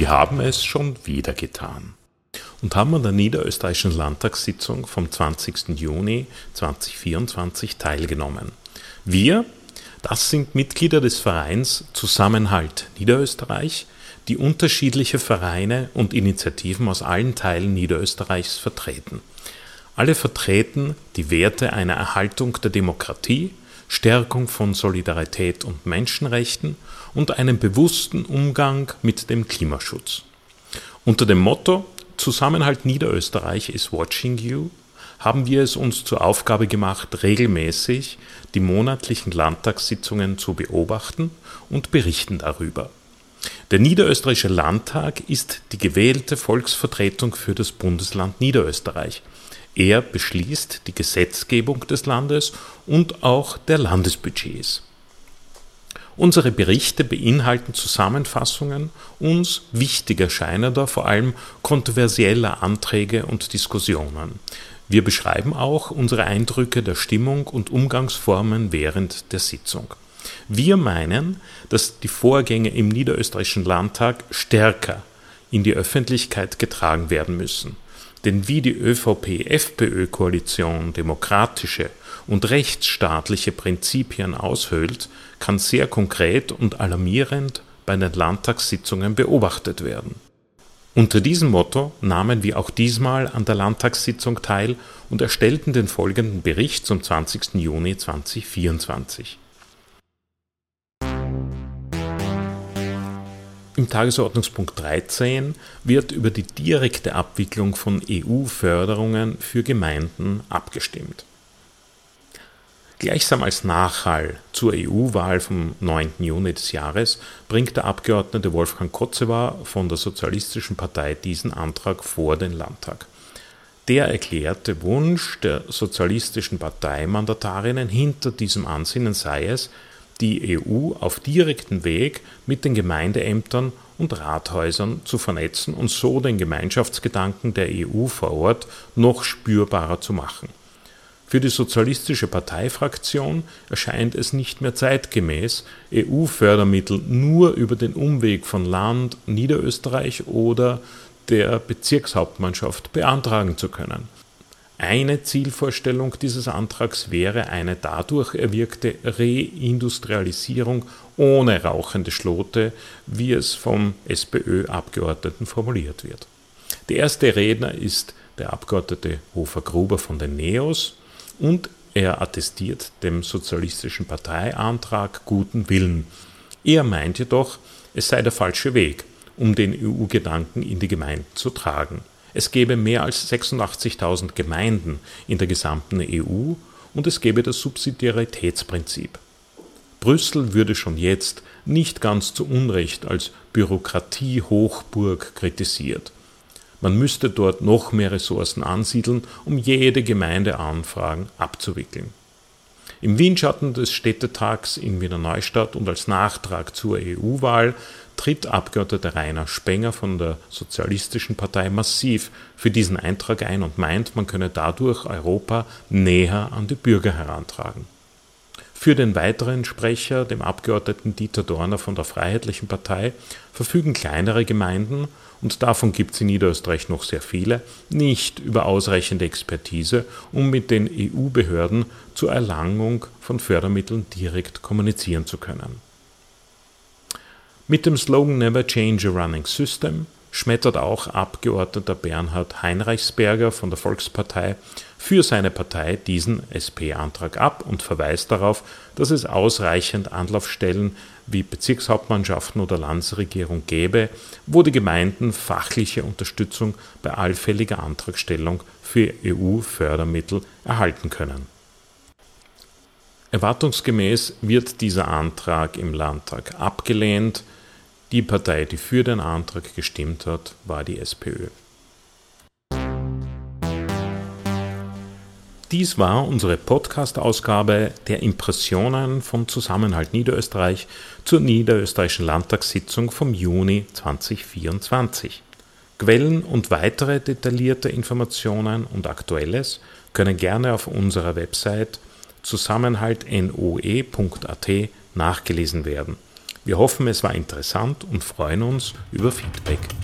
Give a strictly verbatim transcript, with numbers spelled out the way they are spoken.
Wir haben es schon wieder getan und haben an der niederösterreichischen Landtagssitzung vom zwanzigsten Juni zweitausendvierundzwanzig teilgenommen. Wir, das sind Mitglieder des Vereins Zusammenhalt Niederösterreich, die unterschiedliche Vereine und Initiativen aus allen Teilen Niederösterreichs vertreten. Alle vertreten die Werte einer Erhaltung der Demokratie, Stärkung von Solidarität und Menschenrechten und einen bewussten Umgang mit dem Klimaschutz. Unter dem Motto Zusammenhalt Niederösterreich is watching you haben wir es uns zur Aufgabe gemacht, regelmäßig die monatlichen Landtagssitzungen zu beobachten und berichten darüber. Der Niederösterreichische Landtag ist die gewählte Volksvertretung für das Bundesland Niederösterreich. Er beschließt die Gesetzgebung des Landes und auch der Landesbudgets. Unsere Berichte beinhalten Zusammenfassungen uns wichtig erscheinender, vor allem kontroversieller Anträge und Diskussionen. Wir beschreiben auch unsere Eindrücke der Stimmung und Umgangsformen während der Sitzung. Wir meinen, dass die Vorgänge im Niederösterreichischen Landtag stärker in die Öffentlichkeit getragen werden müssen. Denn wie die ÖVP-F P Ö-Koalition demokratische und rechtsstaatliche Prinzipien aushöhlt, kann sehr konkret und alarmierend bei den Landtagssitzungen beobachtet werden. Unter diesem Motto nahmen wir auch diesmal an der Landtagssitzung teil und erstellten den folgenden Bericht zum zwanzigsten Juni zweitausendvierundzwanzig. Im Tagesordnungspunkt dreizehn wird über die direkte Abwicklung von E U-Förderungen für Gemeinden abgestimmt. Gleichsam als Nachhall zur E U-Wahl vom neunten Juni des Jahres bringt der Abgeordnete Wolfgang Kotzebue von der Sozialistischen Partei diesen Antrag vor den Landtag. Der erklärte Wunsch der Sozialistischen Parteimandatarinnen hinter diesem Ansinnen sei es, die E U auf direktem Weg mit den Gemeindeämtern und Rathäusern zu vernetzen und so den Gemeinschaftsgedanken der E U vor Ort noch spürbarer zu machen. Für die Sozialistische Parteifraktion erscheint es nicht mehr zeitgemäß, E U-Fördermittel nur über den Umweg von Land Niederösterreich oder der Bezirkshauptmannschaft beantragen zu können. Eine Zielvorstellung dieses Antrags wäre eine dadurch erwirkte Reindustrialisierung ohne rauchende Schlote, wie es vom SPÖ-Abgeordneten formuliert wird. Der erste Redner ist der Abgeordnete Hofer-Gruber von den Neos und er attestiert dem sozialistischen Parteiantrag guten Willen. Er meint jedoch, es sei der falsche Weg, um den E U-Gedanken in die Gemeinden zu tragen. Es gäbe mehr als sechsundachtzigtausend Gemeinden in der gesamten E U und es gäbe das Subsidiaritätsprinzip. Brüssel würde schon jetzt nicht ganz zu Unrecht als Bürokratie-Hochburg kritisiert. Man müsste dort noch mehr Ressourcen ansiedeln, um jede Gemeindeanfragen abzuwickeln. Im Windschatten des Städtetags in Wiener Neustadt und als Nachtrag zur E U-Wahl tritt Abgeordneter Rainer Spenger von der Sozialistischen Partei massiv für diesen Eintrag ein und meint, man könne dadurch Europa näher an die Bürger herantragen. Für den weiteren Sprecher, dem Abgeordneten Dieter Dorner von der Freiheitlichen Partei, verfügen kleinere Gemeinden, und davon gibt es in Niederösterreich noch sehr viele, nicht über ausreichende Expertise, um mit den E U-Behörden zur Erlangung von Fördermitteln direkt kommunizieren zu können. Mit dem Slogan Never Change a Running System schmettert auch Abgeordneter Bernhard Heinrichsberger von der Volkspartei für seine Partei diesen S P-Antrag ab und verweist darauf, dass es ausreichend Anlaufstellen wie Bezirkshauptmannschaften oder Landesregierung gäbe, wo die Gemeinden fachliche Unterstützung bei allfälliger Antragstellung für E U-Fördermittel erhalten können. Erwartungsgemäß wird dieser Antrag im Landtag abgelehnt. Die Partei, die für den Antrag gestimmt hat, war die SPÖ. Dies war unsere Podcast-Ausgabe der Impressionen von Zusammenhalt Niederösterreich zur niederösterreichischen Landtagssitzung vom Juni zweitausendvierundzwanzig. Quellen und weitere detaillierte Informationen und Aktuelles können gerne auf unserer Website zusammenhalt noe punkt at nachgelesen werden. Wir hoffen, es war interessant und freuen uns über Feedback.